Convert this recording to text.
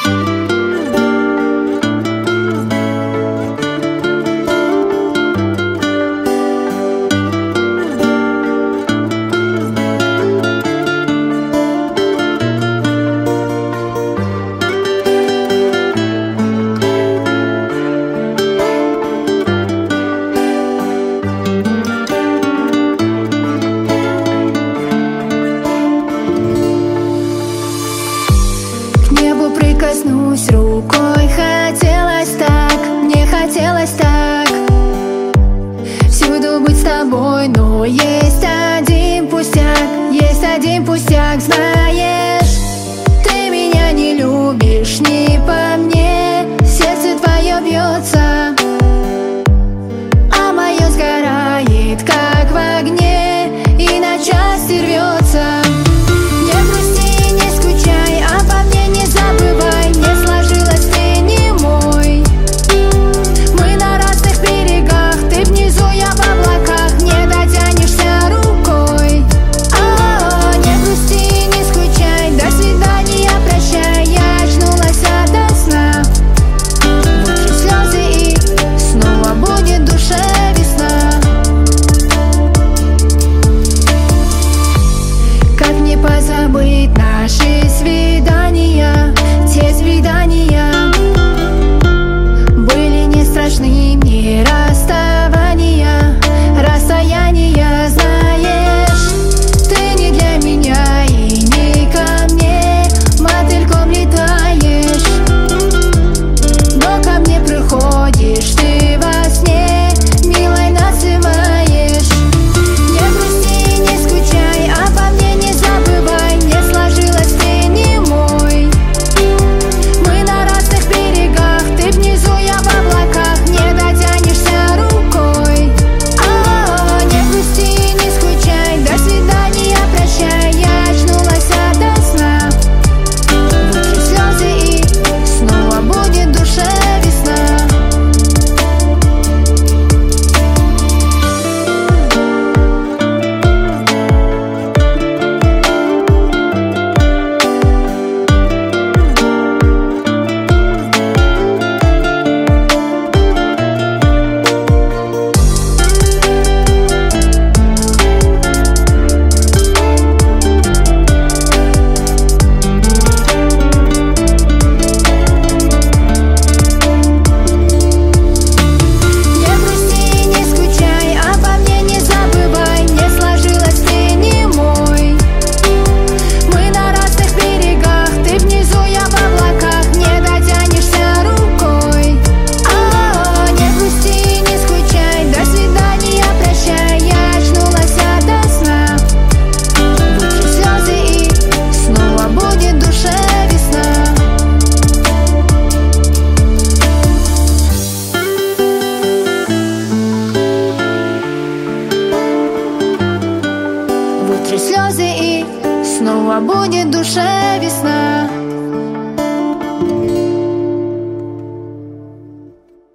Прикоснусь рукой, хотелось так, мне хотелось так всюду быть с тобой, но есть один пустяк, знаешь, ты меня не любишь, не по мне, сердце твое бьется, а мое сгорает, как в огне, и на части рвется. Позабыть наши свидания, те свидания были не страшны мне, расставания, расстояния, знаешь, ты не для меня и не ко мне, мотыльком летаешь, но ко мне приходишь ты во сне, милой называешь. Не грусти, не скучай, обо мне не забывай, не сложилось, ты не мой. Мы на разных берегах, ты внизу, я в облаках, не дотянешься рукой. Не грусти, не скучай, до свидания, прощай, я очнулась ото сна. Вытру слезы и снова будет в душе весна. Вытру слезы и снова будет в душе весна.